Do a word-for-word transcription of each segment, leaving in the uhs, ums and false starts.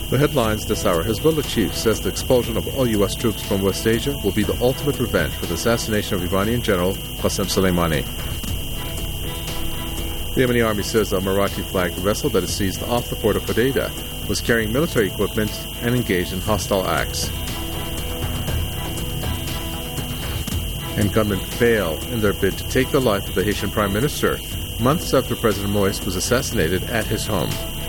The headlines this hour: Hezbollah chief says the expulsion of all U S troops from West Asia will be the ultimate revenge for the assassination of Iranian General Qasem Soleimani. The Yemeni army says a Marathi-flagged vessel that is seized off the port of Hodeidah was carrying military equipment and engaged in hostile acts. And gunmen fail in their bid to take the life of the Haitian Prime Minister, months after President Moïse was assassinated at his home.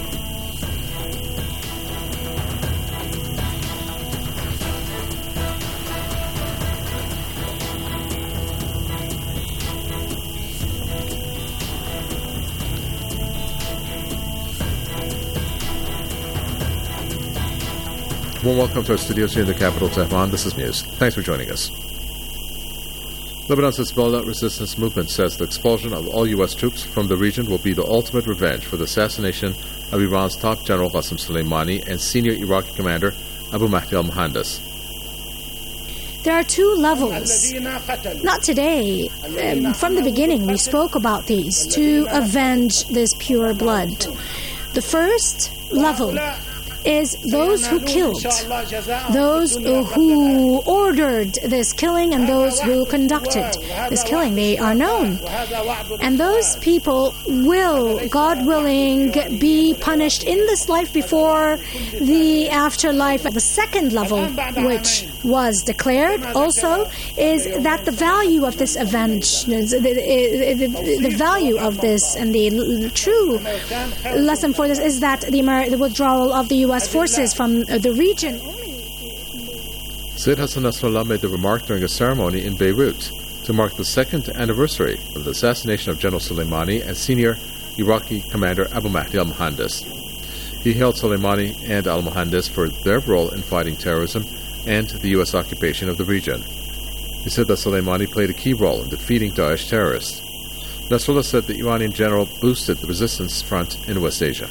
Well, welcome to our studios here in the capital, Tehran. This is News. Thanks for joining us. Lebanon's Hezbollah resistance movement says the expulsion of all U S troops from the region will be the ultimate revenge for the assassination of Iran's top general Qasem Soleimani and senior Iraqi commander Abu Mahdi al-Muhandis. There are two levels. Not today. Um, from the beginning, we spoke about these to avenge this pure blood. The first level is those who killed, those who ordered this killing, and those who conducted this killing. They are known. And those people will, God willing, be punished in this life before the afterlife. The second level, which was declared also, is that the value of this avengement, the, the, the value of this, and the true lesson for this is that the, the withdrawal of the U S forces from the region. Sayyid Hassan Nasrallah made the remark during a ceremony in Beirut to mark the second anniversary of the assassination of General Soleimani and senior Iraqi commander Abu Mahdi al-Muhandis. He hailed Soleimani and al-Muhandis for their role in fighting terrorism and the U S occupation of the region. He said that Soleimani played a key role in defeating Daesh terrorists. Nasrallah said the Iranian general boosted the resistance front in West Asia.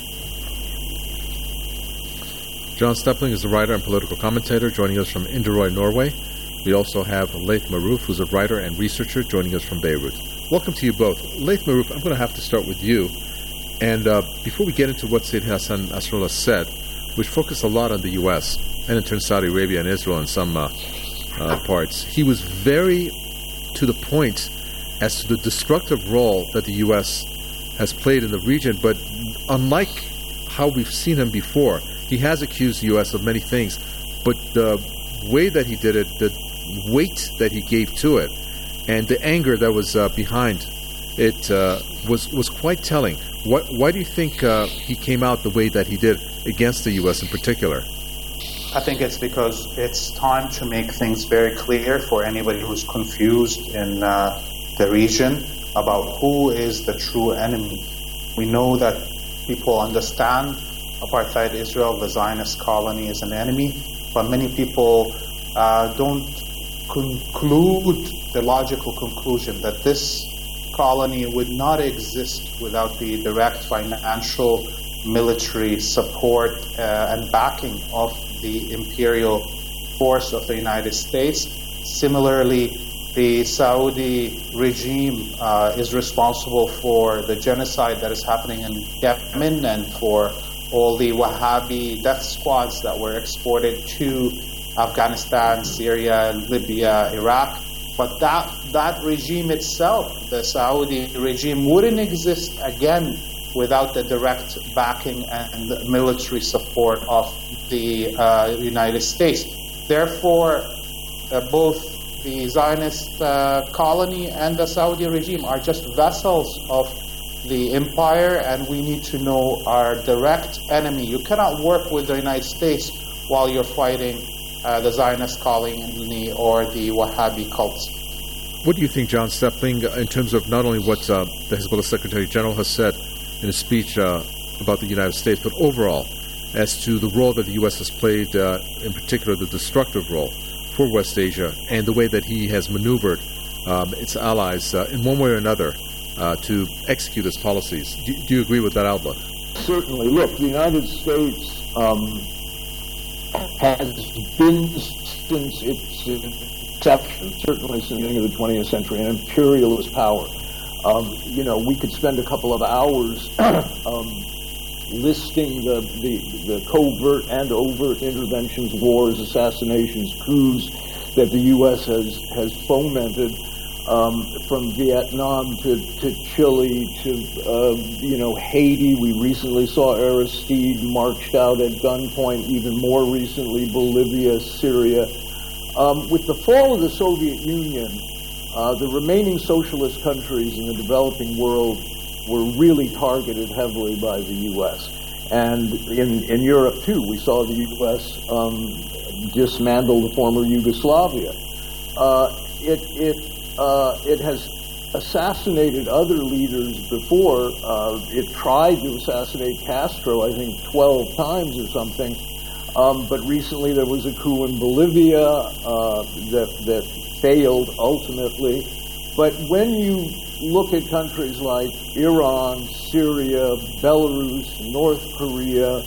John Stepling is a writer and political commentator joining us from Inderøy, Norway. We also have Laith Marouf, who's a writer and researcher joining us from Beirut. Welcome to you both. Laith Marouf, I'm going to have to start with you. And uh, before we get into what Sayyid Hassan Nasrallah said, which focused a lot on the U S and in turn Saudi Arabia and Israel in some uh, uh, parts, he was very to the point as to the destructive role that the U S has played in the region. But unlike how we've seen him before, he has accused the U S of many things, but the way that he did it, the weight that he gave to it, and the anger that was uh, behind it uh, was was quite telling. Why, why do you think uh, he came out the way that he did against the U S in particular? I think it's because it's time to make things very clear for anybody who's confused in uh, the region about who is the true enemy. We know that people understand apartheid Israel, the Zionist colony, is an enemy, but many people uh, don't conclude the logical conclusion that this colony would not exist without the direct financial, military support uh, and backing of the imperial force of the United States. Similarly, the Saudi regime uh, is responsible for the genocide that is happening in Yemen and for all the Wahhabi death squads that were exported to Afghanistan, Syria, Libya, Iraq. But that, that regime itself, the Saudi regime, wouldn't exist again without the direct backing and military support of the uh, United States. Therefore, uh, both the Zionist uh, colony and the Saudi regime are just vessels of the empire, and we need to know our direct enemy. You cannot work with the United States while you're fighting uh, the Zionist colony or the Wahhabi cults. What do you think, John Stepling, in terms of not only what uh, the Hezbollah Secretary General has said in his speech uh, about the United States, but overall as to the role that the U S has played, uh, in particular the destructive role for West Asia, and the way that he has maneuvered um, its allies uh, in one way or another Uh, to execute its policies. Do, do you agree with that outlook? Certainly. Look, the United States um, has been, since its inception, certainly since the beginning of the twentieth century, an imperialist power. Um, you know, we could spend a couple of hours um, listing the, the, the covert and overt interventions, wars, assassinations, coups that the U S has, has fomented, um, from Vietnam to, to Chile to, uh, you know, Haiti. We recently saw Aristide marched out at gunpoint, even more recently Bolivia, Syria. Um, with the fall of the Soviet Union, uh, the remaining socialist countries in the developing world were really targeted heavily by the U S. And in, in Europe, too, we saw the U S um, dismantle the former Yugoslavia. Uh, it, it, uh, it has assassinated other leaders before. Uh, it tried to assassinate Castro, I think, twelve times or something. Um, but recently there was a coup in Bolivia uh, that, that failed ultimately. But when you look at countries like Iran, Syria, Belarus, North Korea,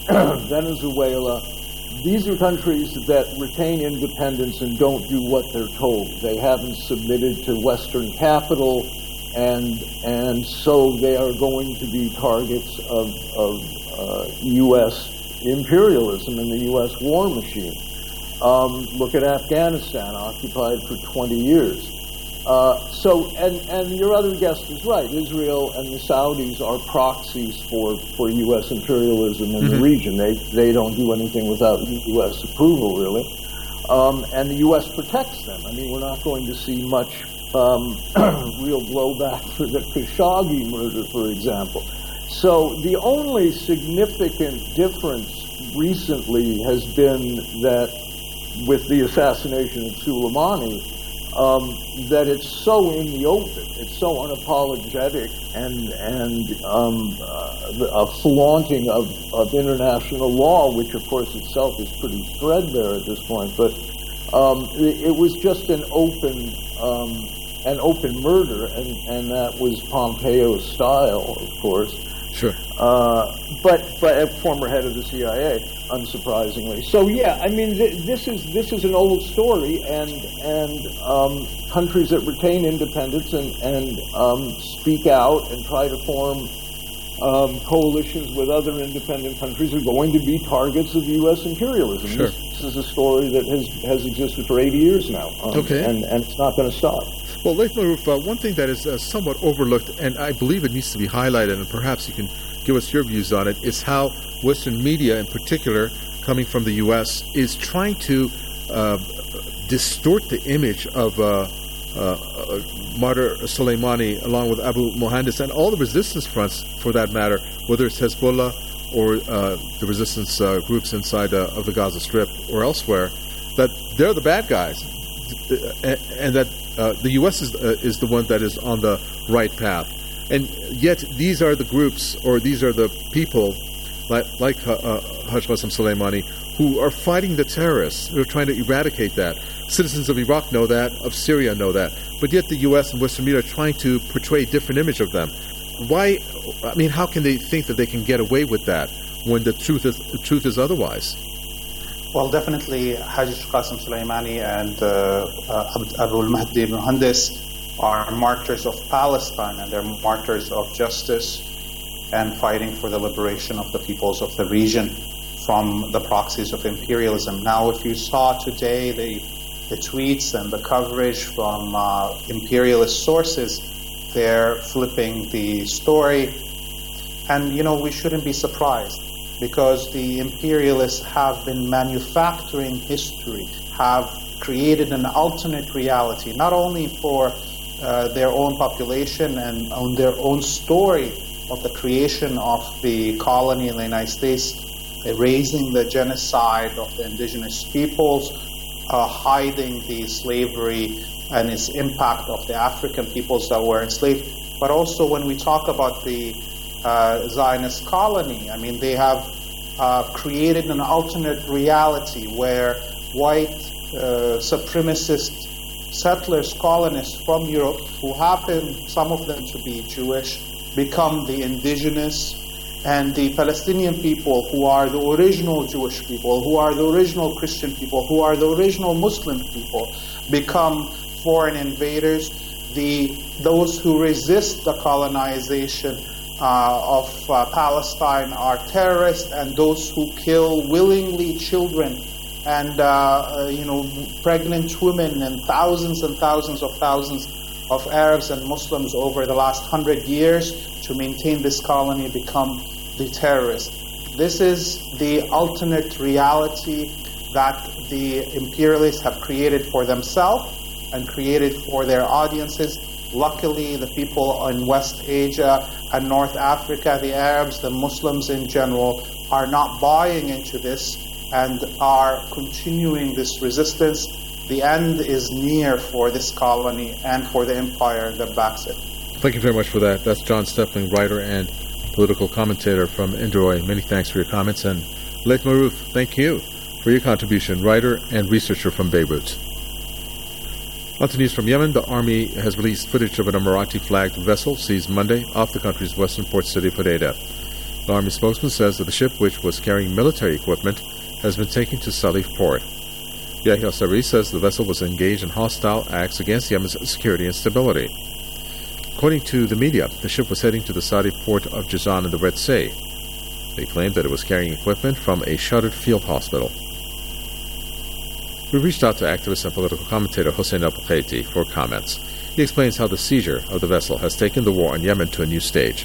Venezuela, these are countries that retain independence and don't do what they're told. They haven't submitted to Western capital, and and so they are going to be targets of, of uh, U S imperialism and the U S war machine. Um, look at Afghanistan, occupied for twenty years. Uh, so, and, and your other guest is right. Israel and the Saudis are proxies for, for U S imperialism in mm-hmm. the region. They they don't do anything without U S approval, really. Um, and the U S protects them. I mean, we're not going to see much um, real blowback for the Khashoggi murder, for example. So the only significant difference recently has been that with the assassination of Soleimani, Um, that it's so in the open, it's so unapologetic, and and um, uh, a flaunting of, of international law, which of course itself is pretty threadbare at this point. But um, it, it was just an open um, an open murder, and, and that was Pompeo's style, of course. Sure. Uh, but but a former head of the C I A, unsurprisingly. So yeah, I mean th- this is this is an old story, and and um, countries that retain independence and and um, speak out and try to form um, coalitions with other independent countries are going to be targets of U S imperialism. Sure. This, this is a story that has has existed for eighty years now, um, okay, and and it's not going to stop. Well, Laith Marouf, uh, one thing that is uh, somewhat overlooked, and I believe it needs to be highlighted, and perhaps you can give us your views on it, is how Western media in particular, coming from the U S, is trying to uh, distort the image of uh, uh, martyr Soleimani, along with Abu Muhandis, and all the resistance fronts, for that matter, whether it's Hezbollah or uh, the resistance uh, groups inside uh, of the Gaza Strip or elsewhere, that they're the bad guys, and, and that Uh, the U S is uh, is the one that is on the right path, and yet these are the groups, or these are the people, like like uh, uh, Haj Qasem Soleimani, who are fighting the terrorists, who are trying to eradicate that. Citizens of Iraq know that, of Syria know that, but yet the U S and Western media are trying to portray a different image of them. Why? I mean, how can they think that they can get away with that when the truth is the truth is otherwise? Well, definitely, Haj Qasem Soleimani and uh, uh, Abu Mahdi Muhandis are martyrs of Palestine, and they're martyrs of justice and fighting for the liberation of the peoples of the region from the proxies of imperialism. Now, if you saw today the, the tweets and the coverage from uh, imperialist sources, they're flipping the story. And, you know, we shouldn't be surprised, because the imperialists have been manufacturing history, have created an alternate reality, not only for uh, their own population and on their own story of the creation of the colony in the United States, erasing the genocide of the indigenous peoples, uh, hiding the slavery and its impact of the African peoples that were enslaved. But also when we talk about the Uh, Zionist colony, I mean, they have uh, created an alternate reality where white uh, supremacist settlers, colonists from Europe, who happen, some of them to be Jewish, become the indigenous, and the Palestinian people, who are the original Jewish people, who are the original Christian people, who are the original Muslim people, become foreign invaders. The those who resist the colonization uh, of uh, Palestine are terrorists, and those who kill willingly children and uh, uh, you know, pregnant women and thousands and thousands of thousands of Arabs and Muslims over the last hundred years to maintain this colony become the terrorists. This is the alternate reality that the imperialists have created for themselves and created for their audiences. Luckily, the people in West Asia and North Africa, the Arabs, the Muslims in general, are not buying into this and are continuing this resistance. The end is near for this colony and for the empire that backs it. Thank you very much for that. That's John Stepling, writer and political commentator from Indroy. Many thanks for your comments. And Laith Marouf, thank you for your contribution, writer and researcher from Beirut. On to news from Yemen. The army has released footage of an Emirati-flagged vessel seized Monday off the country's western port city of Hodeidah. The army spokesman says that the ship, which was carrying military equipment, has been taken to Salif port. Yahya Sari says the vessel was engaged in hostile acts against Yemen's security and stability. According to the media, the ship was heading to the Saudi port of Jazan in the Red Sea. They claimed that it was carrying equipment from a shuttered field hospital. We reached out to activist and political commentator Hossein al-Bukaiti for comments. He explains how the seizure of the vessel has taken the war on Yemen to a new stage.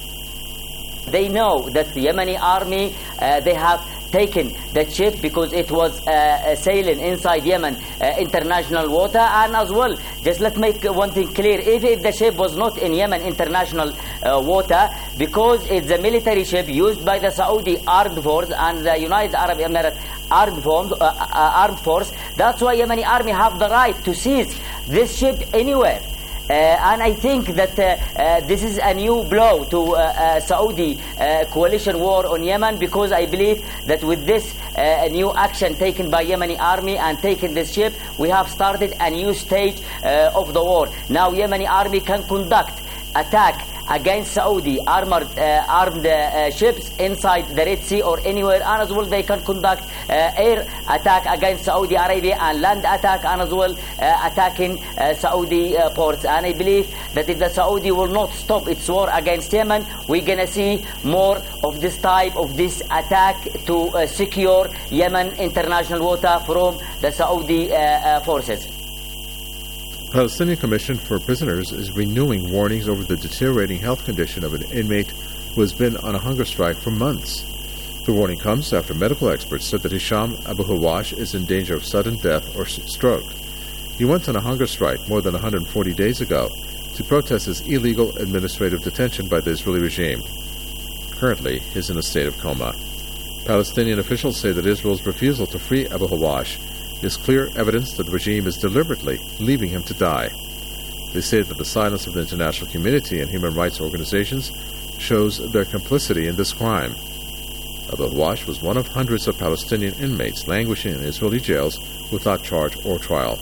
They know that the Yemeni army, uh, they have taken the ship because it was uh, sailing inside Yemen uh, international water, and as well, just let's make one thing clear, if, if the ship was not in Yemen international uh, water, because it's a military ship used by the Saudi armed force and the United Arab Emirates armed force, uh, uh, armed force, that's why Yemeni army have the right to seize this ship anywhere. Uh, and I think that uh, uh, this is a new blow to uh, uh, Saudi uh, coalition war on Yemen, because I believe that with this uh, new action taken by Yemeni army and taking this ship, we have started a new stage uh, of the war. Now Yemeni army can conduct attack against Saudi armored uh, armed uh, ships inside the Red Sea or anywhere, and as well they can conduct uh, air attack against Saudi Arabia and land attack, and as well uh, attacking uh, Saudi uh, ports. And I believe that if the Saudi will not stop its war against Yemen, we're gonna see more of this type of this attack to uh, secure Yemen international water from the Saudi uh, uh, forces. Palestinian Commission for Prisoners is renewing warnings over the deteriorating health condition of an inmate who has been on a hunger strike for months. The warning comes after medical experts said that Hisham Abu Hawash is in danger of sudden death or stroke. He went on a hunger strike more than one hundred forty days ago to protest his illegal administrative detention by the Israeli regime. Currently, he is in a state of coma. Palestinian officials say that Israel's refusal to free Abu Hawash is clear evidence that the regime is deliberately leaving him to die. They say that the silence of the international community and human rights organizations shows their complicity in this crime. Abu Hawash was one of hundreds of Palestinian inmates languishing in Israeli jails without charge or trial.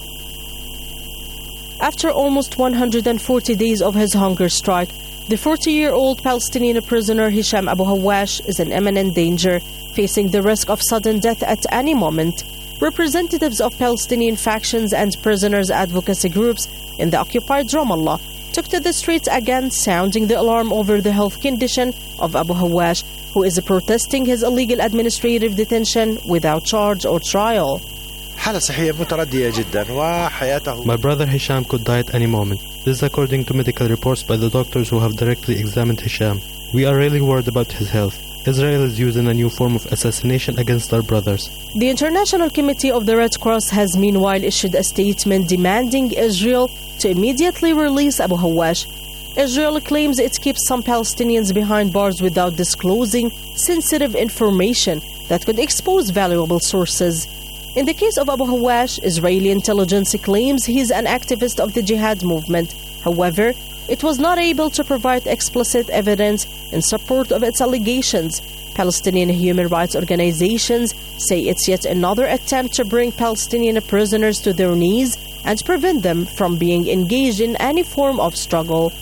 After almost one hundred forty days of his hunger strike, the forty-year-old Palestinian prisoner Hisham Abu Hawash is in imminent danger, facing the risk of sudden death at any moment. Representatives of Palestinian factions and prisoners' advocacy groups in the occupied Ramallah took to the streets again, sounding the alarm over the health condition of Abu Hawash, who is protesting his illegal administrative detention without charge or trial. My brother Hisham could die at any moment. This is according to medical reports by the doctors who have directly examined Hisham. We are really worried about his health. Israel is using a new form of assassination against our brothers. The International Committee of the Red Cross has meanwhile issued a statement demanding Israel to immediately release Abu Hawash. Israel claims it keeps some Palestinians behind bars without disclosing sensitive information that could expose valuable sources. In the case of Abu Hawash, Israeli intelligence claims he is an activist of the jihad movement. However, it was not able to provide explicit evidence in support of its allegations. Palestinian human rights organizations say it's yet another attempt to bring Palestinian prisoners to their knees and prevent them from being engaged in any form of struggle.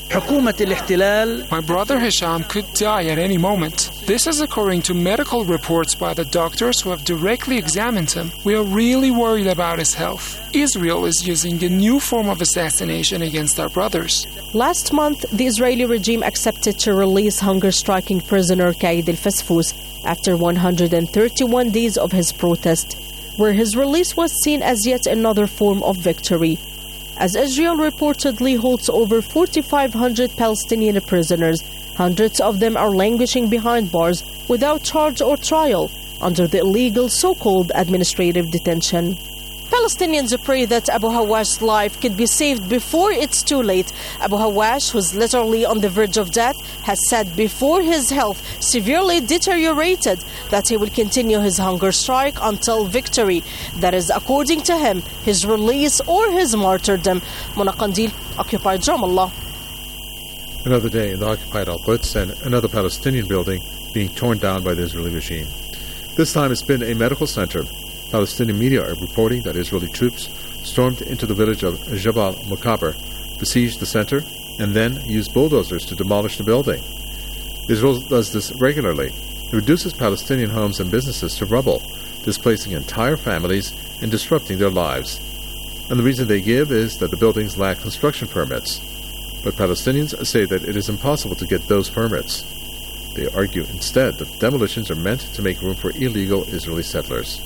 حكومة الاحتلال. My brother Hisham could die at any moment. This is according to medical reports by the doctors who have directly examined him. We are really worried about his health. Israel is using a new form of assassination against our brothers. Last month, the Israeli regime accepted to release hunger-striking prisoner Qaid al-Fasfous after one hundred thirty-one days of his protest, where his release was seen as yet another form of victory. As Israel reportedly holds over four thousand five hundred Palestinian prisoners, hundreds of them are languishing behind bars without charge or trial under the illegal so-called administrative detention. Palestinians pray that Abu Hawash's life could be saved before it's too late. Abu Hawash, who's literally on the verge of death, has said before his health severely deteriorated that he will continue his hunger strike until victory. That is, according to him, his release or his martyrdom. Mona Qandil, occupied Ramallah. Another day in the occupied Al-Quds and another Palestinian building being torn down by the Israeli regime. This time it's been a medical center. Palestinian media are reporting that Israeli troops stormed into the village of Jabal Mukaber, besieged the center, and then used bulldozers to demolish the building. Israel does this regularly. It reduces Palestinian homes and businesses to rubble, displacing entire families and disrupting their lives. And the reason they give is that the buildings lack construction permits. But Palestinians say that it is impossible to get those permits. They argue instead that demolitions are meant to make room for illegal Israeli settlers.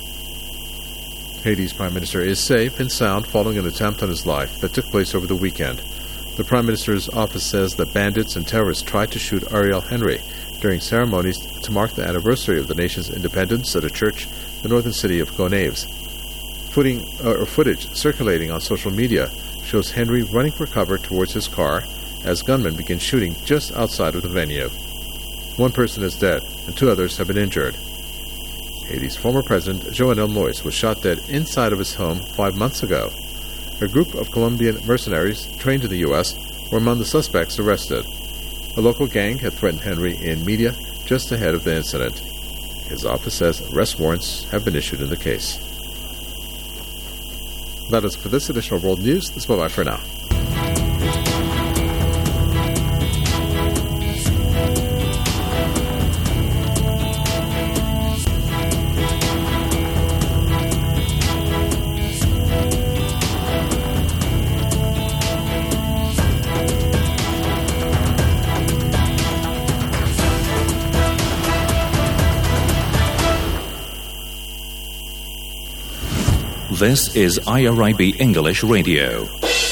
Haiti's Prime Minister is safe and sound following an attempt on his life that took place over the weekend. The Prime Minister's office says that bandits and terrorists tried to shoot Ariel Henry during ceremonies to mark the anniversary of the nation's independence at a church in the northern city of Gonaives. Footing, uh, or footage circulating on social media shows Henry running for cover towards his car as gunmen begin shooting just outside of the venue. One person is dead and two others have been injured. Haiti's former president, Jovenel Moïse, was shot dead inside of his home five months ago. A group of Colombian mercenaries trained in the U S were among the suspects arrested. A local gang had threatened Henry in media just ahead of the incident. His office says arrest warrants have been issued in the case. That is for this edition of World News. This is bye-bye for now. This is I R I B English Radio.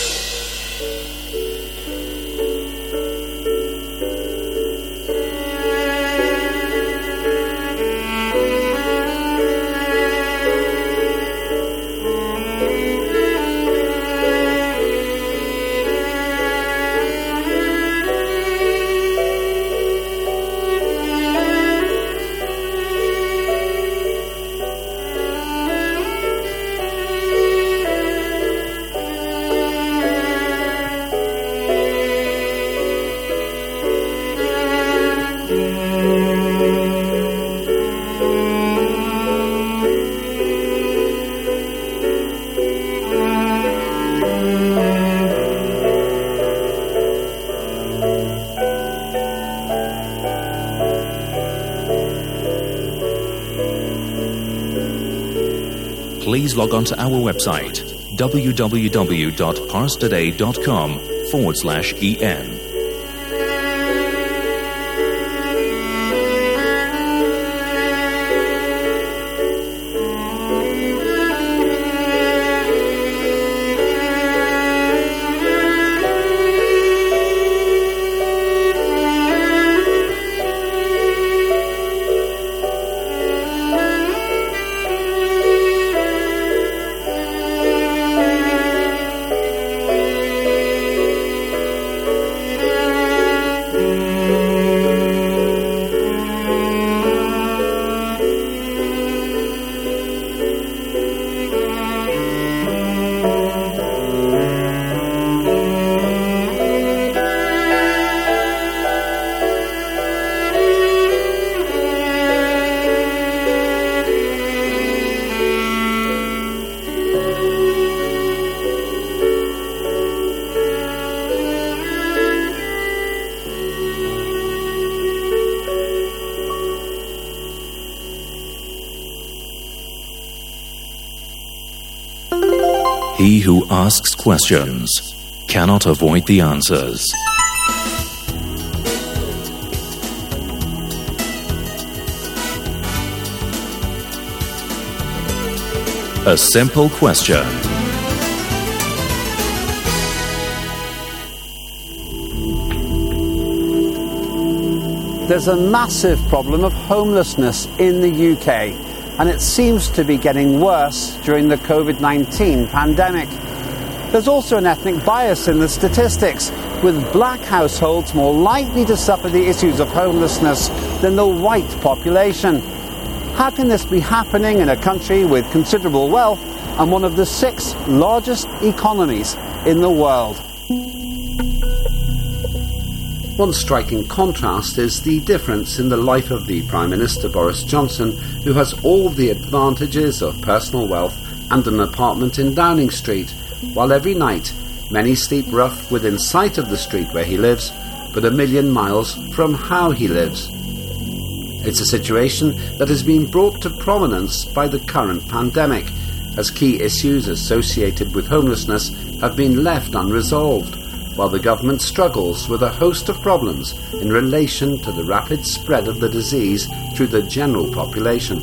Please log on to our website, www.parstoday.com forward slash en. He who asks questions cannot avoid the answers. A simple question. There's a massive problem of homelessness in the U K, and it seems to be getting worse during the COVID nineteen pandemic. There's also an ethnic bias in the statistics, with black households more likely to suffer the issues of homelessness than the white population. How can this be happening in a country with considerable wealth and one of the six largest economies in the world? One striking contrast is the difference in the life of the Prime Minister Boris Johnson, who has all the advantages of personal wealth and an apartment in Downing Street, while every night many sleep rough within sight of the street where he lives, but a million miles from how he lives. It's a situation that has been brought to prominence by the current pandemic, as key issues associated with homelessness have been left unresolved, while the government struggles with a host of problems in relation to the rapid spread of the disease through the general population.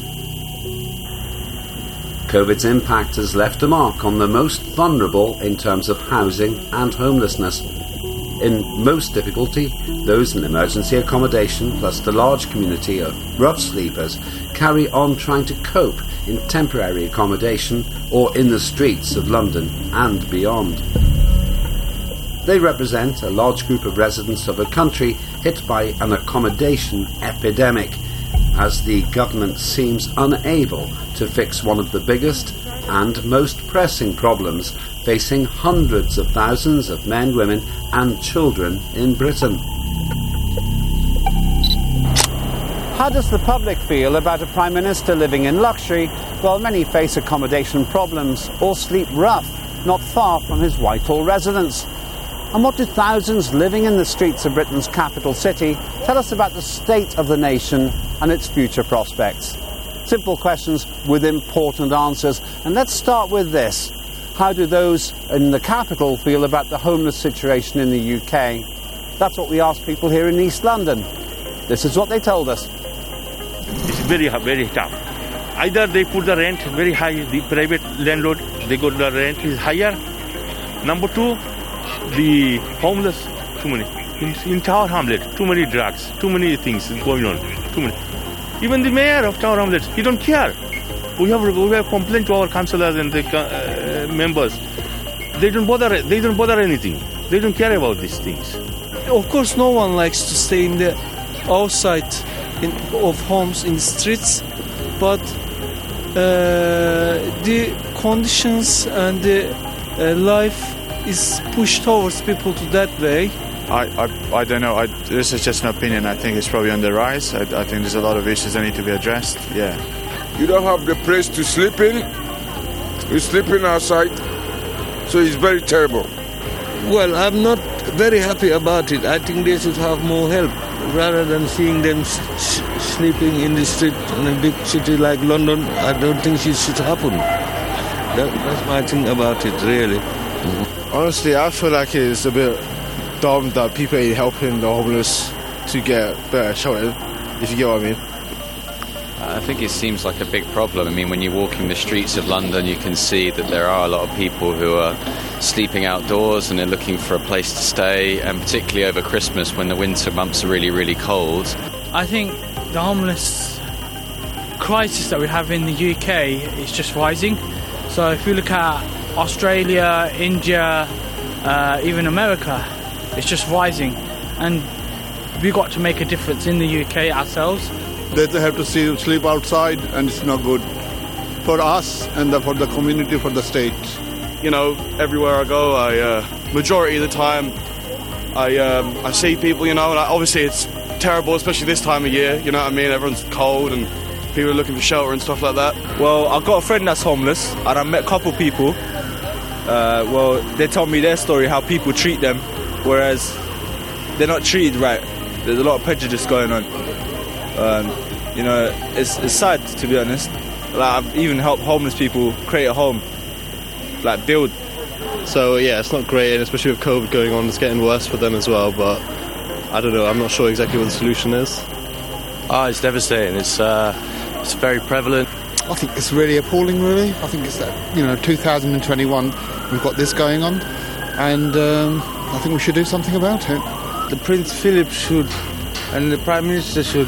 COVID's impact has left a mark on the most vulnerable in terms of housing and homelessness. In most difficulty, those in emergency accommodation plus the large community of rough sleepers carry on trying to cope in temporary accommodation or in the streets of London and beyond. They represent a large group of residents of a country hit by an accommodation epidemic, as the government seems unable to fix one of the biggest and most pressing problems facing hundreds of thousands of men, women and children in Britain. How does the public feel about a Prime Minister living in luxury while many face accommodation problems or sleep rough not far from his Whitehall residence? And what do thousands living in the streets of Britain's capital city tell us about the state of the nation and its future prospects? Simple questions with important answers. And let's start with this. How do those in the capital feel about the homeless situation in the U K? That's what we asked people here in East London. This is what they told us. It's very, very tough. Either they put the rent very high, the private landlord, they got the rent is higher. Number two, the homeless, too many. In, in Tower Hamlet, too many drugs, too many things going on, too many. Even the mayor of Tower Hamlet, he don't care. We have we have complained to our councillors and the uh, members. They don't bother. They don't bother anything. They don't care about these things. Of course, no one likes to stay in the outside in, of homes in the streets, but uh, the conditions and the uh, life is pushed towards people to that way. I, I, I don't know. I, this is just an opinion. I think it's probably on the rise. I, I think there's a lot of issues that need to be addressed. Yeah. You don't have the place to sleep in. You're sleeping outside. So it's very terrible. Well, I'm not very happy about it. I think they should have more help rather than seeing them sh- sh- sleeping in the street in a big city like London. I don't think it should happen. That, that's my thing about it, really. Mm-hmm. Honestly, I feel like it's a bit dumb that people ain't helping the homeless to get better shelter, if you get what I mean. I think it seems like a big problem. I mean, when you're walking the streets of London, you can see that there are a lot of people who are sleeping outdoors and are looking for a place to stay, and particularly over Christmas when the winter months are really, really cold. I think the homeless crisis that we have in the U K is just rising. So if you look at Australia, India, uh, even America, it's just rising. And we've got to make a difference in the U K ourselves. They have to see, sleep outside, and it's not good for us and the, for the community, for the state. You know, everywhere I go, I uh, majority of the time, I um, I see people. You know, and I, obviously it's terrible, especially this time of year. You know what I mean? Everyone's cold and people are looking for shelter and stuff like that. Well, I've got a friend that's homeless, and I met a couple people. Uh, well, they told me their story, how people treat them, whereas they're not treated right. There's a lot of prejudice going on. Um, you know, it's, it's sad, to be honest. Like, I've even helped homeless people create a home. like build. So yeah, it's not great, and especially with COVID going on, it's getting worse for them as well. But I don't know. I'm not sure exactly what the solution is. Oh, it's devastating. It's uh, it's very prevalent. I think it's really appalling, really. I think it's that, you know, two thousand twenty-one, we've got this going on, and um, I think we should do something about it. The Prince Philip should, and the Prime Minister should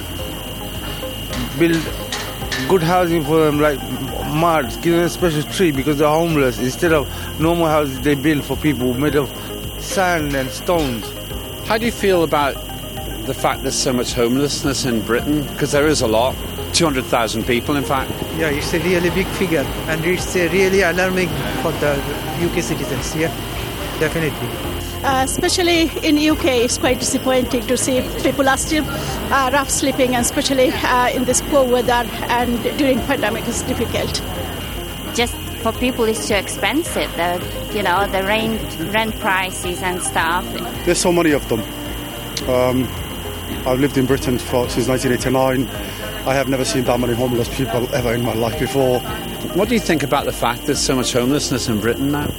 build good housing for them, like marts, give them a special tree because they're homeless. Instead of normal houses they build for people made of sand and stones. How do you feel about the fact there's so much homelessness in Britain? Because there is a lot. two hundred thousand people, in fact. Yeah, it's a really big figure, and it's uh, really alarming for the U K citizens. Yeah, definitely. Uh, especially in U K, it's quite disappointing to see people are still uh, rough sleeping, and especially uh, in this poor weather and during pandemic is difficult. Just for people, it's too expensive. The you know the rent rent prices and stuff. There's so many of them. Um, I've lived in Britain for, since nineteen eighty-nine. I have never seen that many homeless people ever in my life before. What do you think about the fact there's so much homelessness in Britain now?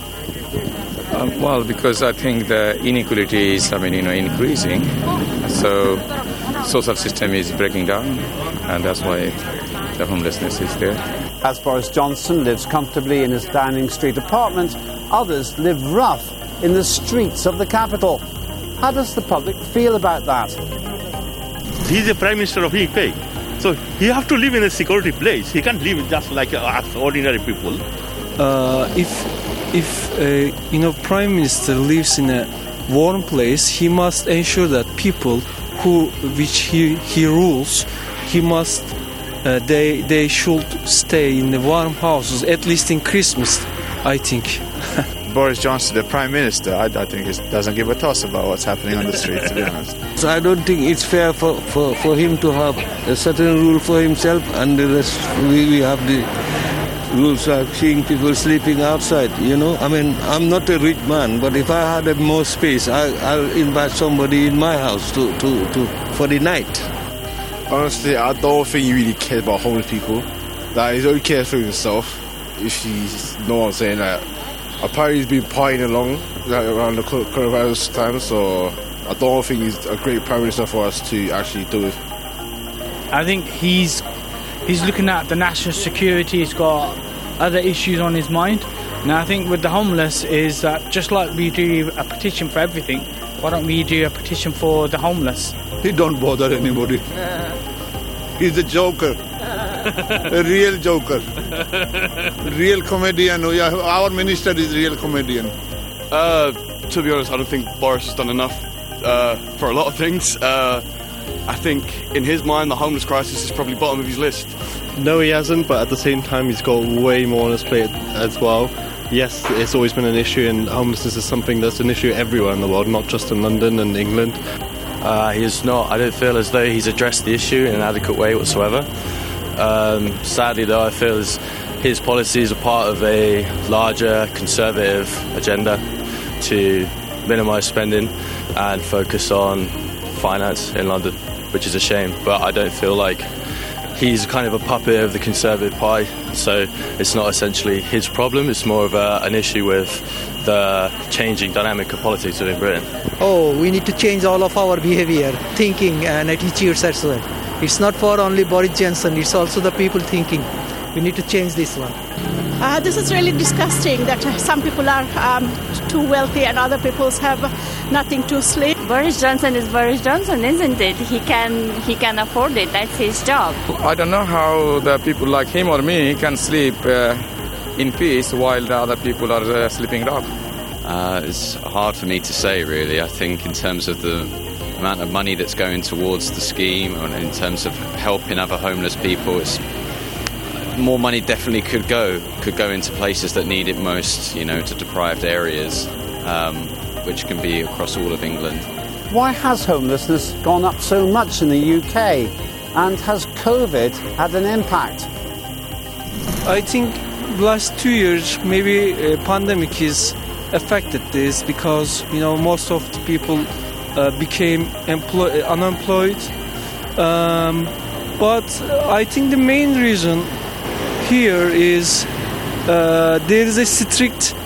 Uh, well, because I think the inequality is, I mean, you know, increasing. So social system is breaking down, and that's why the homelessness is there. As Boris Johnson lives comfortably in his Downing Street apartment, others live rough in the streets of the capital. How does the public feel about that? He's the Prime Minister of U K. So he have to live in a security place. He can't live just like us ordinary people. Uh, if if uh, you know Prime Minister lives in a warm place, he must ensure that people who which he he rules, he must uh, they they should stay in the warm houses at least in Christmas, I think. Boris Johnson, the Prime Minister, I, I think he doesn't give a toss about what's happening on the street, to be honest. So I don't think it's fair for, for, for him to have a certain rule for himself, and the rest we, we have the rules of seeing people sleeping outside, you know. I mean, I'm not a rich man, but if I had a more space, I, I'll invite somebody in my house to, to, to for the night. Honestly, I don't think he really cares about homeless people. Like, he's only cares for himself, if you know what I'm saying. Like, apparently he's been partying along like, around the coronavirus time, so I don't think he's a great Prime Minister for us to actually do it. I think he's he's looking at the national security. He's got other issues on his mind. And I think with the homeless is that just like we do a petition for everything, why don't we do a petition for the homeless? He don't bother anybody. He's a joker. A real joker. Real comedian. Our minister is a real comedian. Uh, to be honest, I don't think Boris has done enough uh, for a lot of things. Uh, I think in his mind the homeless crisis is probably bottom of his list. No, he hasn't, but at the same time he's got way more on his plate as well. Yes, it's always been an issue, and homelessness is something that's an issue everywhere in the world, not just in London and England. Uh, he's not, I don't feel as though he's addressed the issue in an adequate way whatsoever. Um, sadly, though, I feel as his policies are part of a larger conservative agenda to minimise spending and focus on finance in London, which is a shame. But I don't feel like he's kind of a puppet of the Conservative Party, so it's not essentially his problem. It's more of a, an issue with the changing dynamic of politics within Britain. Oh, we need to change all of our behaviour, thinking and attitudes as well. It's not for only Boris Johnson, it's also the people thinking. We need to change this one. Uh, this is really disgusting that some people are um, too wealthy and other people have nothing to sleep. Boris Johnson is Boris Johnson, isn't it? He can he can afford it. That's his job. I don't know how the people like him or me can sleep uh, in peace while the other people are uh, sleeping rough. Uh, it's hard for me to say, really. I think in terms of the amount of money that's going towards the scheme and in terms of helping other homeless people, it's more money definitely could go could go into places that need it most, you know, to deprived areas, um, which can be across all of England. Why has homelessness gone up so much in the U K, and has COVID had an impact? I think last two years maybe a pandemic has affected this because, you know, most of the people uh, became employ- unemployed. Um, but I think the main reason here is uh, there is a strict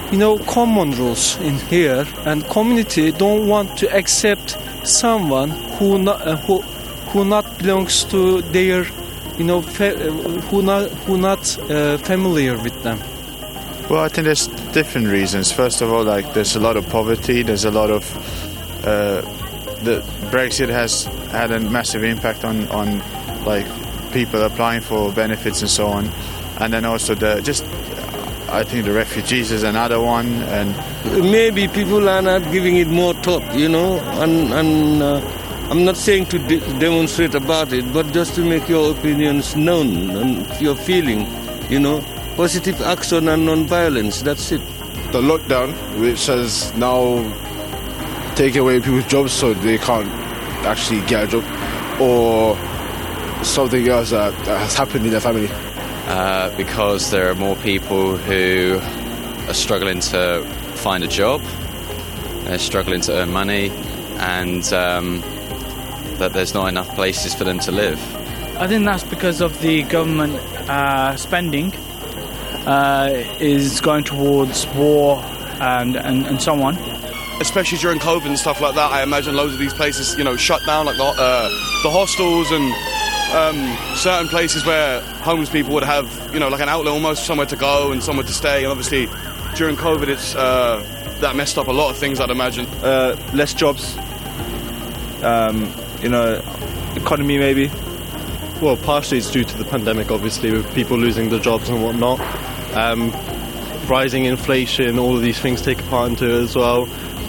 you know, common rules in here, and community don't want to accept someone who not, uh, who who not belongs to their, you know, fa- who not who not uh, familiar with them. Well, I think there's different reasons. First of all, like there's a lot of poverty. There's a lot of uh, the Brexit has had a massive impact on on like people applying for benefits and so on, and then also the just I think the refugees is another one, and maybe people are not giving it more thought, you know, and and uh, I'm not saying to de- demonstrate about it, but just to make your opinions known and your feeling, you know. Positive action and non-violence, that's it. The lockdown, which has now taken away people's jobs so they can't actually get a job, or something else that, that has happened in their family? Uh, because there are more people who are struggling to find a job, they're struggling to earn money, and um, that there's not enough places for them to live. I think that's because of the government uh, spending. Uh, is going towards war and, and, and so on. Especially during COVID and stuff like that, I imagine loads of these places, you know, shut down, like the, uh, the hostels and um, certain places where homeless people would have, you know, like an outlet almost, somewhere to go and somewhere to stay. And obviously, during COVID, it's uh, that messed up a lot of things, I'd imagine. Uh, less jobs, um, you know, economy maybe. Well, partially it's due to the pandemic, obviously, with people losing their jobs and whatnot. Um, rising inflation, all of these things take a part into it as well.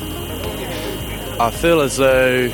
I feel as though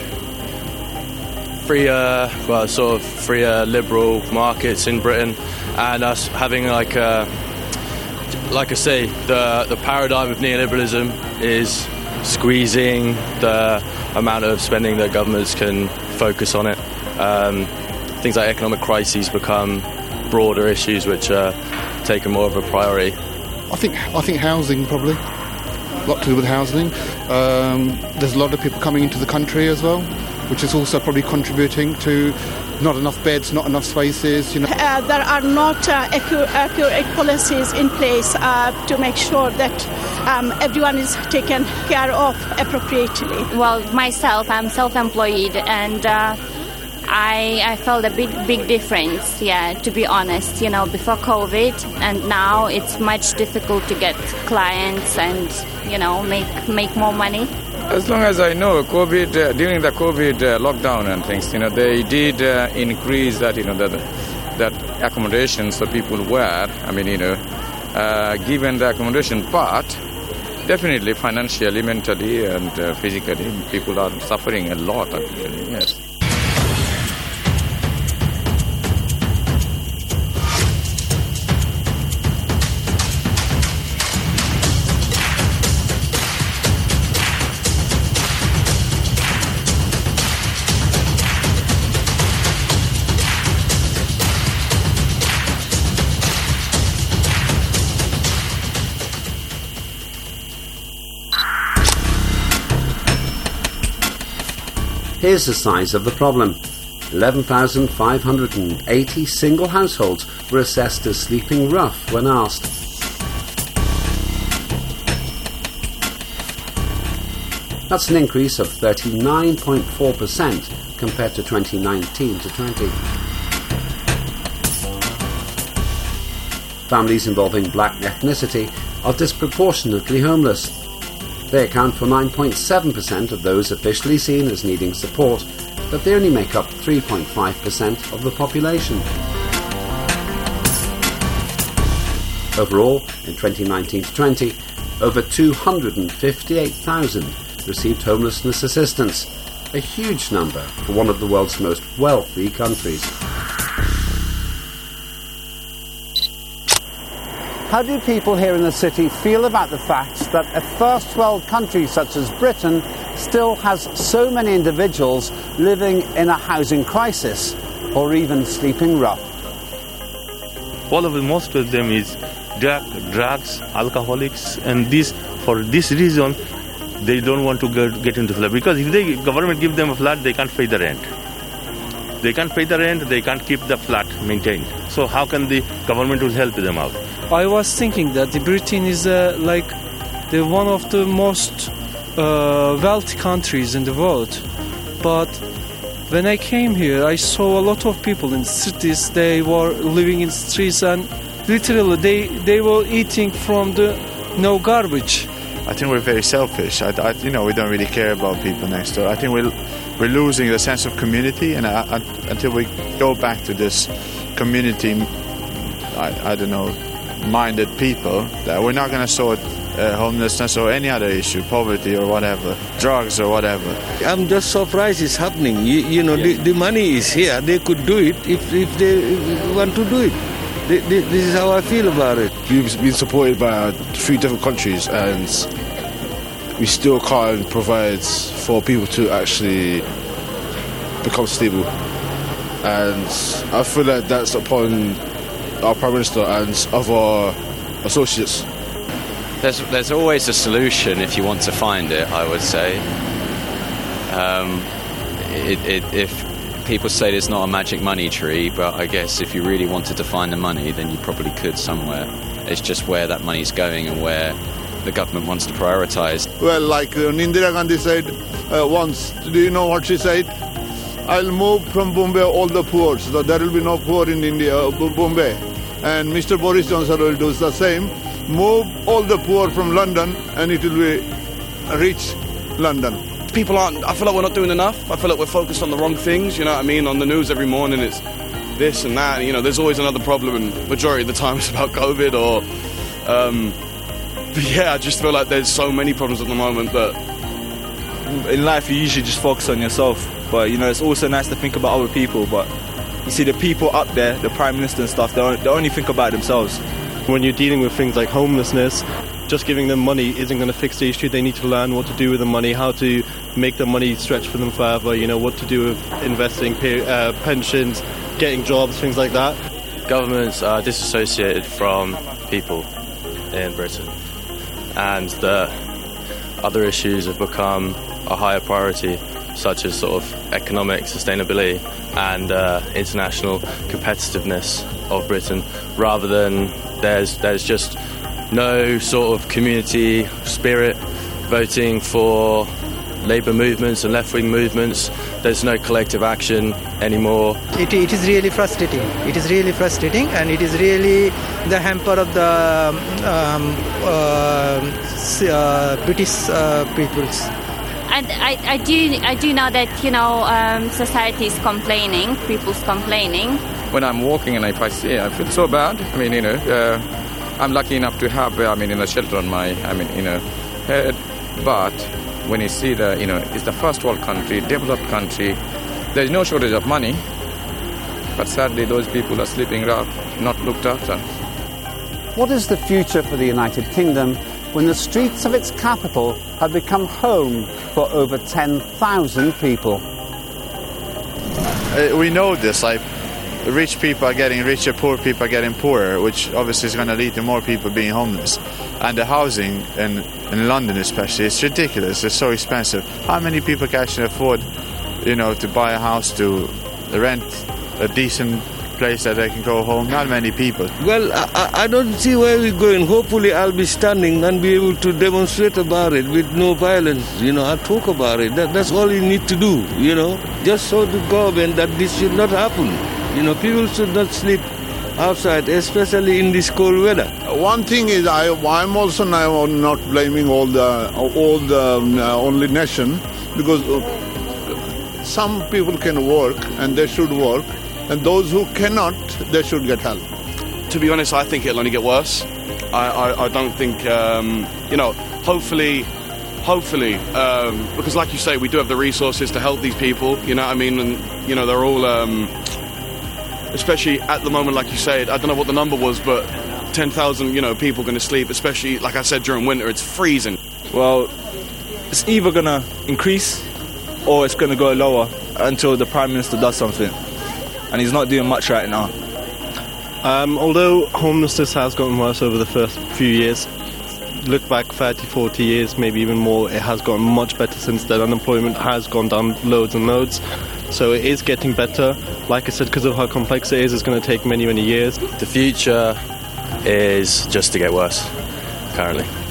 freer, well, sort of freer liberal markets in Britain, and us having like a, like I say, the the paradigm of neoliberalism is squeezing the amount of spending that governments can focus on it. Um, things like economic crises become broader issues which are taken more of a priority. I think I think housing probably. A lot to do with housing. Um, there's a lot of people coming into the country as well, which is also probably contributing to not enough beds, not enough spaces. You know, uh, there are not uh, accurate, accurate policies in place uh, to make sure that um, everyone is taken care of appropriately. Well, myself, I'm self-employed, and uh, I I felt a big big difference. Yeah, to be honest, you know, before COVID, and now it's much difficult to get clients and, you know, make make more money. As long as I know, COVID uh, during the COVID uh, lockdown and things, you know, they did uh, increase that, you know, that that accommodations for people were. I mean, you know, uh, given the accommodation, but definitely financially, mentally, and uh, physically, people are suffering a lot. Actually, yes. Here's the size of the problem. eleven thousand five hundred eighty single households were assessed as sleeping rough when asked. That's an increase of thirty-nine point four percent compared to twenty nineteen to twenty. Families involving black ethnicity are disproportionately homeless. They account for nine point seven percent of those officially seen as needing support, but they only make up three point five percent of the population. Overall, in twenty nineteen to twenty, over two hundred fifty-eight thousand received homelessness assistance, a huge number for one of the world's most wealthy countries. How do people here in the city feel about the fact that a first world country such as Britain still has so many individuals living in a housing crisis or even sleeping rough? All of them, most of them is drug, drugs, alcoholics, and this for this reason they don't want to get, get into flat, because if the government give them a flat, they can't pay the rent. They can't pay the rent, they can't keep the flat maintained. So how can the government will help them out? I was thinking that the Britain is uh, like They're one of the most uh, wealthy countries in the world. But when I came here, I saw a lot of people in cities. They were living in streets, and literally they, they were eating from the no garbage. I think we're very selfish. I, I, you know, we don't really care about people next door. I think we're we're losing the sense of community, and I, I, until we go back to this community, I, I don't know, minded people, that we're not going to sort uh, homelessness or any other issue, poverty or whatever, drugs or whatever. I'm just surprised it's happening. You, you know, yeah. the, the money is here. They could do it if if they want to do it. This is how I feel about it. We've been supported by three different countries, and we still can't provide for people to actually become stable. And I feel like that's upon our Prime Minister and other associates. There's there's always a solution if you want to find it, I would say. Um, it, it, if people say there's not a magic money tree, but I guess if you really wanted to find the money, then you probably could somewhere. It's just where that money's going and where the government wants to prioritise. Well, like uh, Indira Gandhi said uh, once, do you know what she said? I'll move from Bombay all the poor, so there will be no poor in India, uh, Bombay. And Mister Boris Johnson will do the same. Move all the poor from London and it will be rich London. People aren't, I feel like we're not doing enough. I feel like we're focused on the wrong things, you know what I mean? On the news every morning it's this and that, you know, there's always another problem, and majority of the time it's about COVID or... Um, but yeah, I just feel like there's so many problems at the moment that... In life you usually just focus on yourself, but you know, it's also nice to think about other people, but you see the people up there, the Prime Minister and stuff, they only, they only think about themselves. When you're dealing with things like homelessness, just giving them money isn't going to fix the issue. They need to learn what to do with the money, how to make the money stretch for them further, you know, what to do with investing, uh, pensions, getting jobs, things like that. Governments are disassociated from people in Britain, and the other issues have become a higher priority, such as sort of economic sustainability and uh, international competitiveness of Britain, rather than there's there's just no sort of community spirit voting for labour movements and left-wing movements. There's no collective action anymore. It, it is really frustrating. It is really frustrating, and it is really the hamper of the um, uh, uh, British uh, peoples. And I, I do I do know that, you know, um, society is complaining, people's complaining. When I'm walking and if I see, I feel so bad. I mean, you know, uh, I'm lucky enough to have, I mean, in a shelter on my, I mean, you know, head. But when you see the, you know, it's the first world country, developed country, there's no shortage of money. But sadly, those people are sleeping rough, not looked after. What is the future for the United Kingdom when the streets of its capital have become home for over ten thousand people? Uh, we know this, like, rich people are getting richer, poor people are getting poorer, which obviously is going to lead to more people being homeless. And the housing in, in London especially, it's ridiculous, it's so expensive. How many people can actually afford, you know, to buy a house, to rent a decent place that they can go home? Not many people. Well, I, I don't see where we're going. Hopefully I'll be standing and be able to demonstrate about it with no violence. You know, I'll talk about it. That, that's all you need to do, you know. Just show the government that this should not happen. You know, people should not sleep outside, especially in this cold weather. One thing is, I, I'm also now not blaming all the all the um, uh, only nation, because uh, some people can work and they should work, and those who cannot, they should get help. To be honest, I think it'll only get worse. I, I, I don't think, um, you know, hopefully, hopefully, um, because like you say, we do have the resources to help these people, you know what I mean? And, you know, they're all, um, especially at the moment, like you said, I don't know what the number was, but ten thousand, you know, people going to sleep, especially, like I said, during winter, it's freezing. Well, it's either going to increase or it's going to go lower until the Prime Minister does something. And he's not doing much right now. Um, although homelessness has gotten worse over the first few years, look back thirty, forty years, maybe even more, it has gotten much better since then. Unemployment has gone down loads and loads. So it is getting better. Like I said, because of how complex it is, it's going to take many, many years. The future is just to get worse, currently.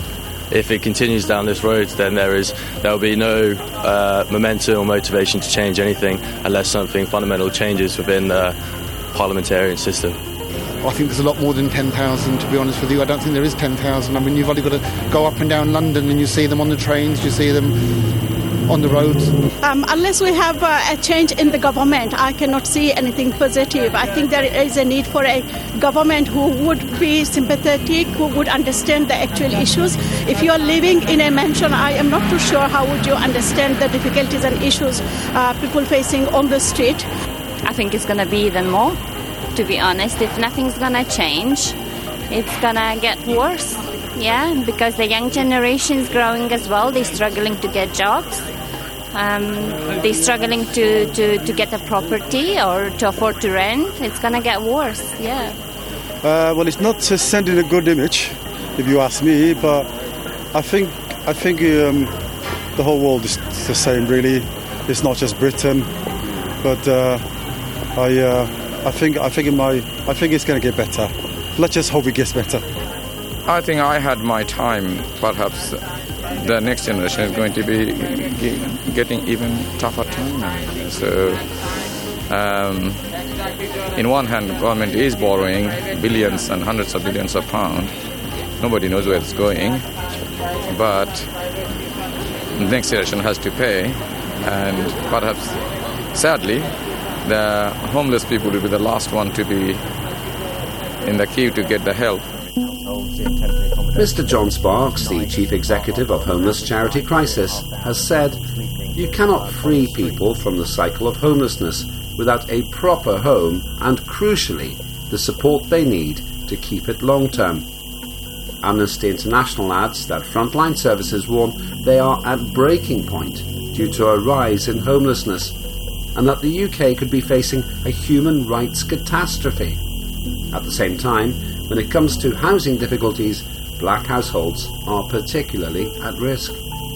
if it continues down this road, then there is there will be no uh, momentum or motivation to change anything unless something fundamental changes within the parliamentarian system. I think there's a lot more than ten thousand, to be honest with you. I don't think there is ten thousand. I mean, you've only got to go up and down London and you see them on the trains, you see them on the roads. Um, unless we have uh, a change in the government, I cannot see anything positive. I think there is a need for a government who would be sympathetic, who would understand the actual issues. If you are living in a mansion, I am not too sure how would you understand the difficulties and issues uh, people facing on the street. I think it's going to be even more, to be honest. If nothing's going to change, it's going to get worse. Yeah, because the young generation is growing as well. They're struggling to get jobs. Um, they're struggling to, to, to get a property or to afford to rent. It's going to get worse, yeah. Uh, well, it's not uh, sending a good image, if you ask me, but I think I think um, the whole world is the same, really. It's not just Britain, but uh, I uh, I think I think it might, I think it's going to get better. Let's just hope it gets better. I think I had my time. Perhaps the next generation is going to be getting even tougher time. So, um, in one hand, the government is borrowing billions and hundreds of billions of pounds. Nobody knows where it's going. But the next generation has to pay. And perhaps, sadly, the homeless people will be the last one to be in the queue to get the help. Mister John Sparks, the chief executive of homeless charity Crisis, has said, "You cannot free people from the cycle of homelessness without a proper home and, crucially, the support they need to keep it long-term." Amnesty International adds that frontline services warn they are at breaking point due to a rise in homelessness, and that the U K could be facing a human rights catastrophe. At the same time, when it comes to housing difficulties, black households are particularly at risk.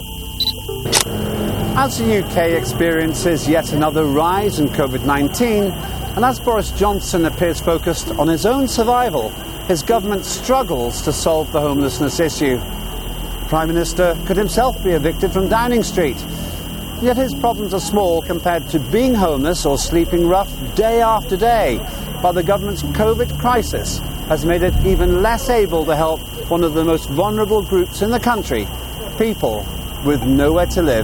As the U K experiences yet another rise in COVID nineteen, and as Boris Johnson appears focused on his own survival, his government struggles to solve the homelessness issue. The Prime Minister could himself be evicted from Downing Street. Yet his problems are small compared to being homeless or sleeping rough day after day, while the government's COVID crisis has made it even less able to help one of the most vulnerable groups in the country, people with nowhere to live.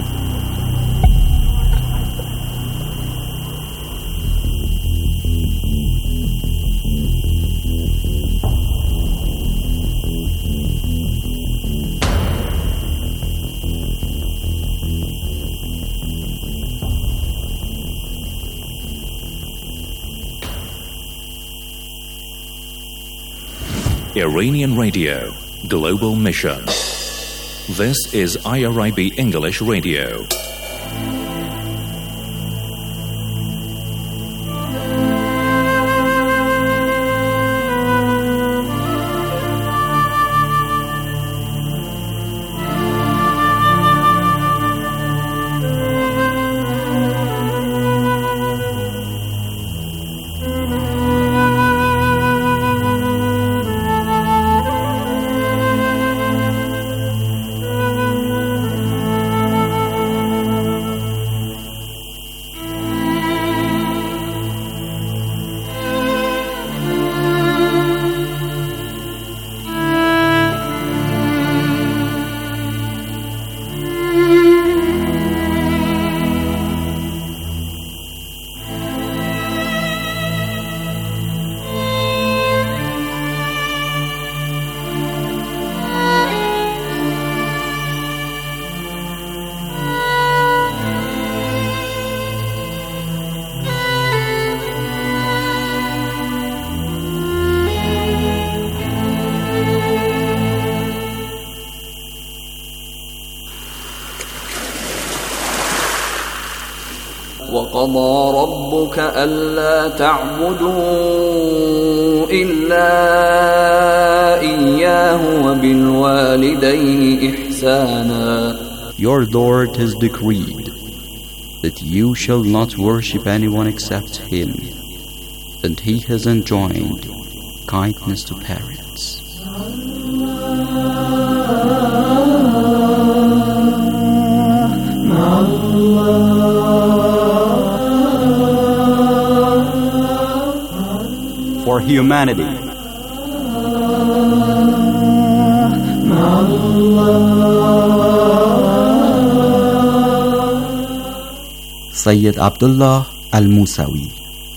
Iranian Radio, Global Mission. This is I R I B English Radio. وقضى ربك ألا تعبدوا إلا إياه وبالوالدين إحسانا. Your Lord has decreed that you shall not worship anyone except Him, and He has enjoined kindness to parents. for humanity. Sayyid Abdullah Al-Musawi.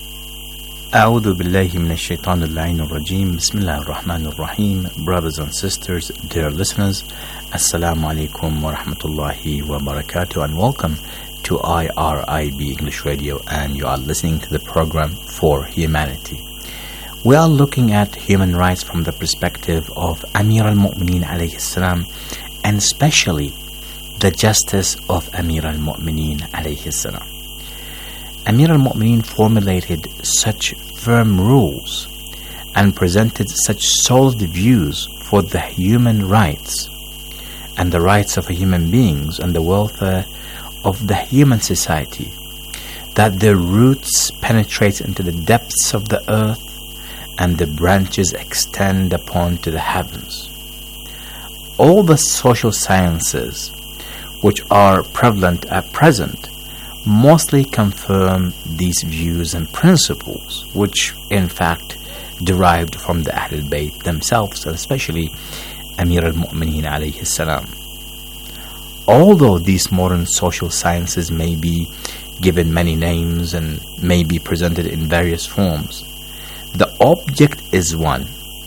أعوذ بالله من الشيطان اللعين الرجيم بسم الله الرحمن الرحيم. Brothers and sisters, dear listeners, Assalamu alaikum wa rahmatullahi wa barakatuh, and welcome to I R I B English Radio, and you are listening to the program For Humanity. We are looking at human rights from the perspective of Amir al-Mu'mineen alayhi salam, and especially the justice of Amir al-Mu'mineen alayhi salam. Amir al-Mu'mineen formulated such firm rules and presented such solid views for the human rights and the rights of human beings and the welfare of the human society that their roots penetrate into the depths of the earth and the branches extend upon to the heavens. All the social sciences which are prevalent at present mostly confirm these views and principles, which in fact derived from the Ahlul Bayt themselves, and especially Amir al-Mu'mineen alayhi salam. Although these modern social sciences may be given many names and may be presented in various forms, the object is one,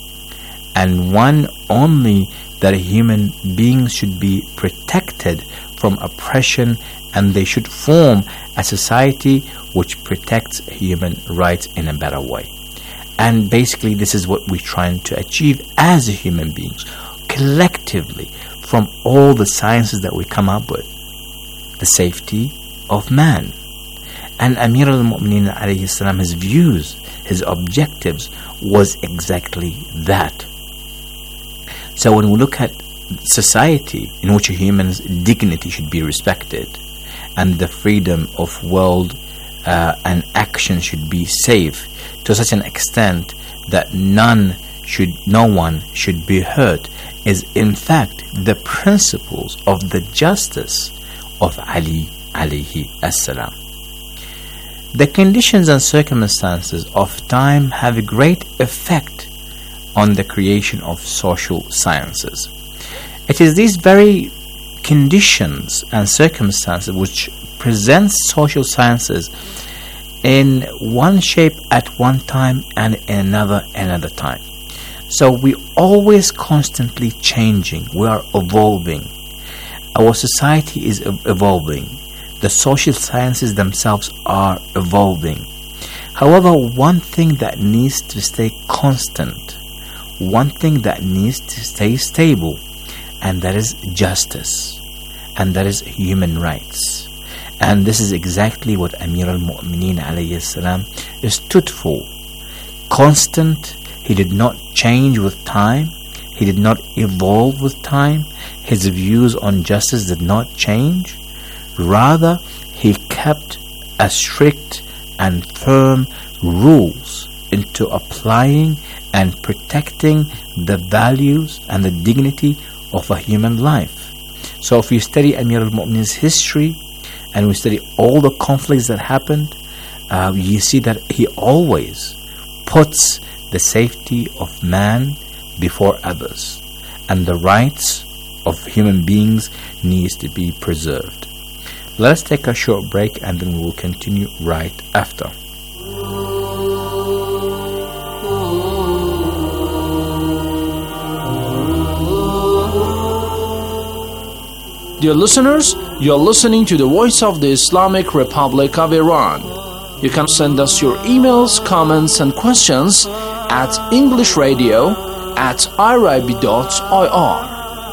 and one only, that human beings should be protected from oppression, and they should form a society which protects human rights in a better way. And basically this is what we're trying to achieve as human beings, collectively, from all the sciences that we come up with. The safety of man. And Amir al-Mu'mineen alayhi salam, his views, his objectives was exactly that. So when we look at society in which a human's dignity should be respected, and the freedom of world uh, and action should be safe to such an extent that none should, no one should be hurt, is in fact the principles of the justice of Ali alayhi assalam. The conditions and circumstances of time have a great effect on the creation of social sciences. It is these very conditions and circumstances which present social sciences in one shape at one time and in another another time. So we always constantly changing, we are evolving. Our society is evolving. The social sciences themselves are evolving. However, one thing that needs to stay constant, one thing that needs to stay stable, and that is justice, and that is human rights. And this is exactly what Amir al-Mu'mineen alayhi salam stood for. Constant, he did not change with time, he did not evolve with time, his views on justice did not change. Rather, he kept a strict and firm rules into applying and protecting the values and the dignity of a human life. So if you study Amir al-Mu'mineen's history and we study all the conflicts that happened, uh, you see that he always puts the safety of man before others, and the rights of human beings needs to be preserved. Let us take a short break and then we will continue right after. Dear listeners, you are listening to the Voice of the Islamic Republic of Iran. You can send us your emails, comments and questions at englishradio at I R I B dot I R.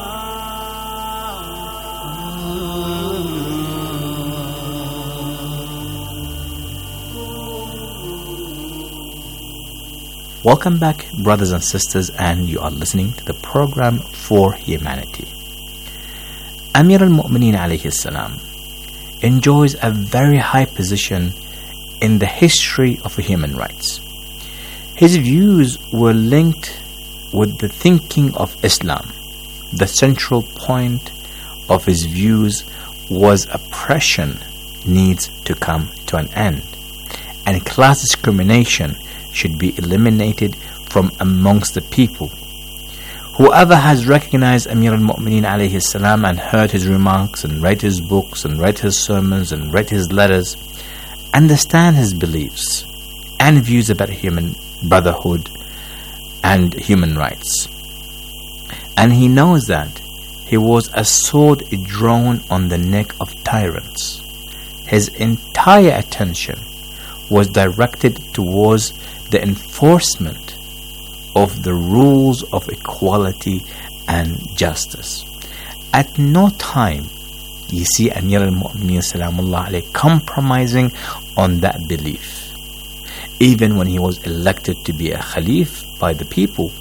Welcome back, brothers and sisters, and you are listening to the program For Humanity. Amir al-Mu'mineen alayhi salam enjoys a very high position in the history of human rights. His views were linked with the thinking of Islam. The central point of his views was oppression needs to come to an end, and class discrimination should be eliminated from amongst the people. Whoever has recognized Amir al-Mu'mineen alayhi salam and heard his remarks and read his books and read his sermons and read his letters, understand his beliefs and views about human brotherhood and human rights. And he knows that he was a sword drawn on the neck of tyrants. His entire attention was directed towards the enforcement of the rules of equality and justice. At no time you see Amir al-Mu'mineen salamullah alayhi compromising on that belief. Even when he was elected to be a Khalif by the people,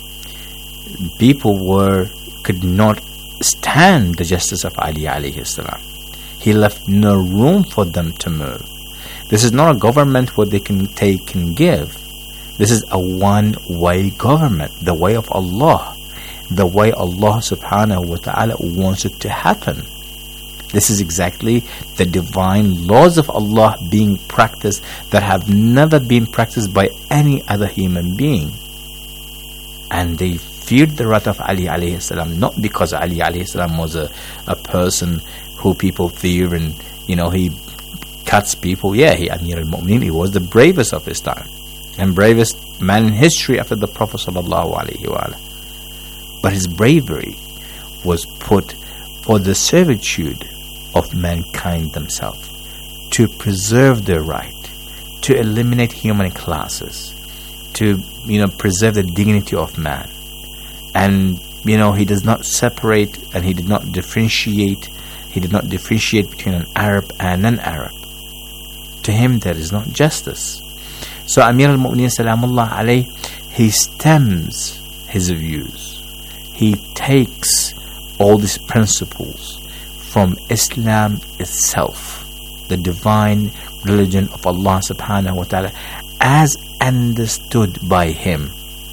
people were could not stand the justice of Ali alayhi salam. He left no room for them to move. This is not a government where they can take and give. This is a one-way government, the way of Allah, the way Allah subhanahu wa ta'ala wants it to happen. This is exactly the divine laws of Allah being practiced that have never been practiced by any other human being. And they feared the wrath of Ali alayhi salam, not because Ali alayhi salam was a, a person who people fear and, you know, he cuts people. Yeah, he Amir al-Mu'mineen, he was the bravest of his time and bravest man in history after the Prophet sallallahu alaihi wasallam. But his bravery was put for the servitude of mankind themselves, to preserve their right, to eliminate human classes, to, you know, preserve the dignity of man. And, you know, he does not separate and he did not differentiate, he did not differentiate between an Arab and an Arab. To him there is not justice. So Amir al-Mu'mineen salamullah alayh, he stems his views. He takes all these principles from Islam itself, the divine religion of Allah subhanahu wa ta'ala, as understood by him.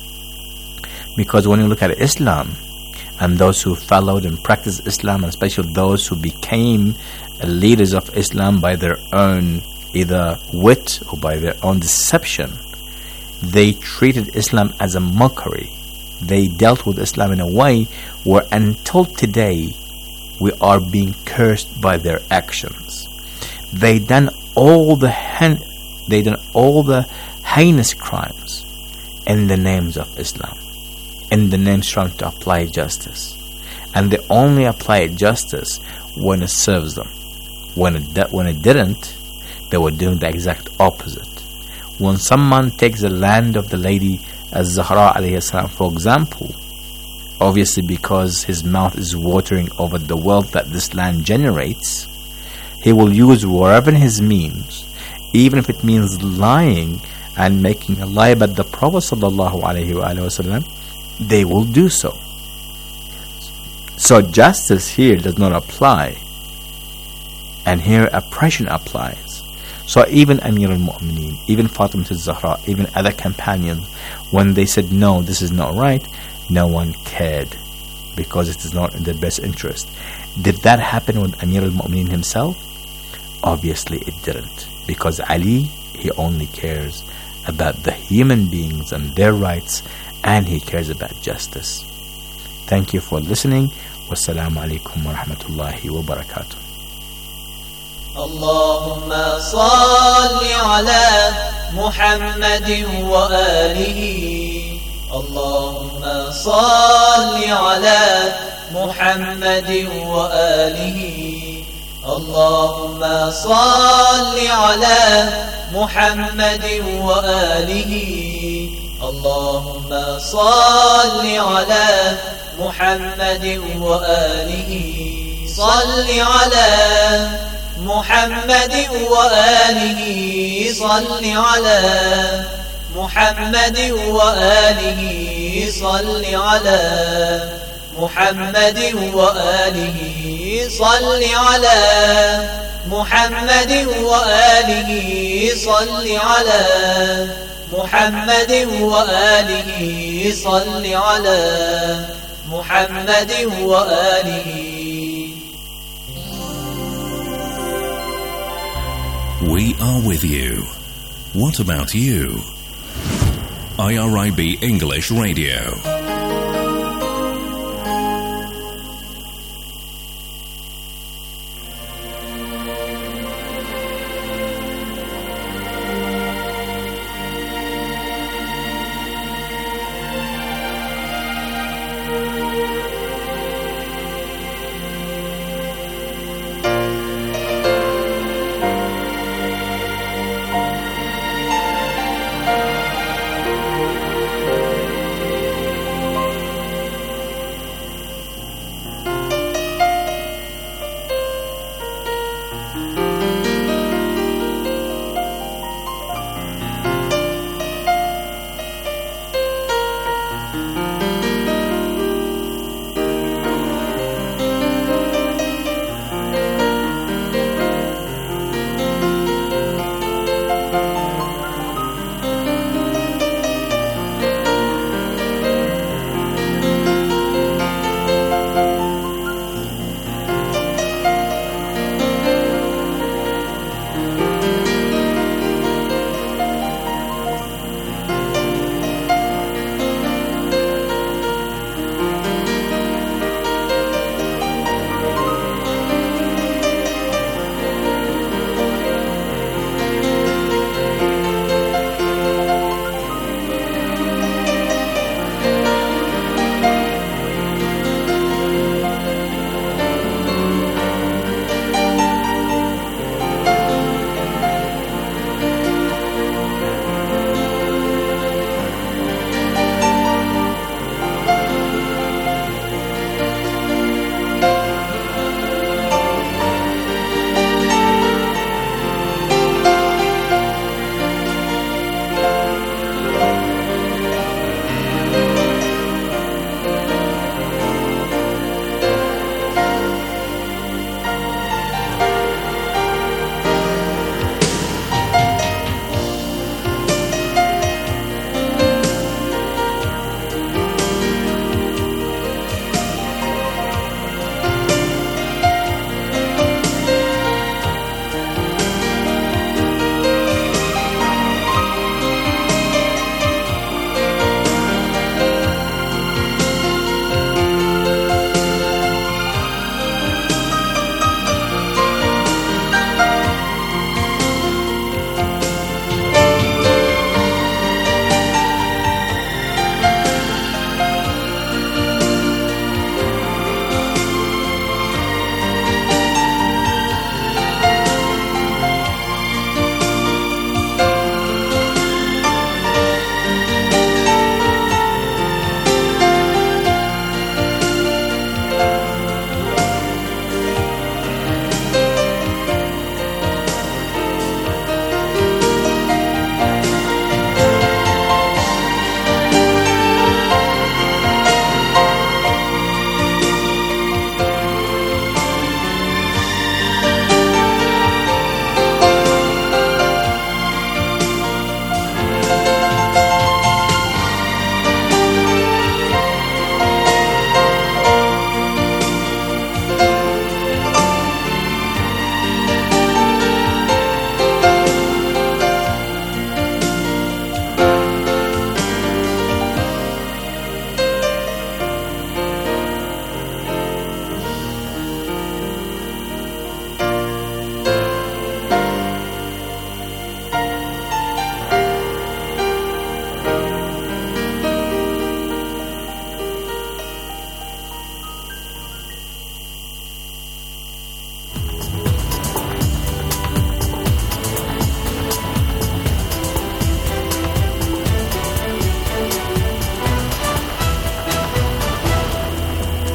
Because when you look at Islam and those who followed and practiced Islam, and especially those who became leaders of Islam by their own either wit or by their own deception, they treated Islam as a mockery. They dealt with Islam in a way where until today we are being cursed by their actions. They done all the hen- they done all the heinous crimes in the names of Islam, in the names trying to apply justice, and they only apply justice when it serves them. When it de- when it didn't, they were doing the exact opposite. When someone takes the land of the lady Az-Zahra alayhi salam, for example, obviously because his mouth is watering over the wealth that this land generates, he will use whatever his means, even if it means lying and making a lie about the Prophet sallallahu alaihi wasallam, they will do so. So justice here does not apply, and here oppression applies. So even Amir al-Mu'mineen, even Fatima al-Zahra, even other companions, when they said no, this is not right, no one cared, because it is not in their best interest. Did that happen with Amir al-Mu'mineen himself? Obviously it didn't, because Ali, he only cares about the human beings and their rights, and he cares about justice. Thank you for listening. Wassalamu alaikum wa rahmatullahi wa barakatuh. اللهم صل على محمد وآله اللهم صل على محمد وآله اللهم صل على محمد وآله اللهم صل على محمد وآله صل على محمد وآله صل على محمد وآله صل على محمد وآله صل على محمد وآله صل على محمد وآله صل على محمد وآله. We are with you. What about you? I R I B English Radio.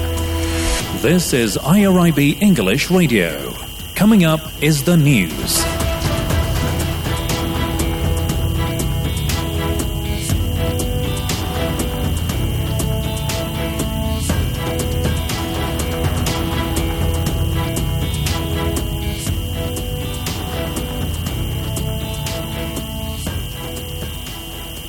This is I R I B English Radio. Coming up is the news.